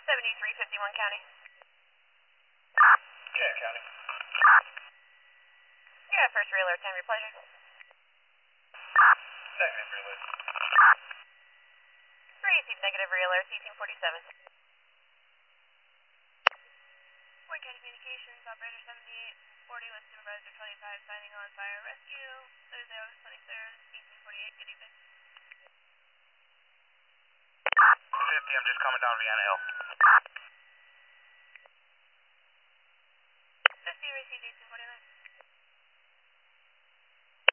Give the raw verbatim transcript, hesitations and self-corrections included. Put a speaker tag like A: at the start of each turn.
A: seventy-three fifty-one County.
B: Yeah, County.
A: Yeah, first real alert, time your pleasure.
B: Negative, really.
A: Received negative real alert, eighteen forty-seven.
C: Point County Communications, Operator seventy-eight forty with Supervisor twenty-five signing on fire rescue. Thursday, August twenty-third, eighteen forty-eight. Good evening.
B: fifty, I'm just coming down Vienna Hill.